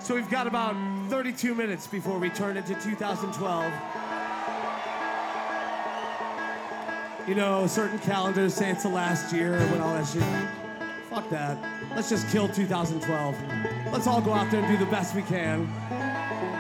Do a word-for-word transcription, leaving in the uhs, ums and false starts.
So we've got about thirty-two minutes before we turn into two thousand twelve. You know, certain calendars say it's the last year when all that shit. Fuck that. Let's just kill two thousand twelve. Let's all go out there and do the best we can.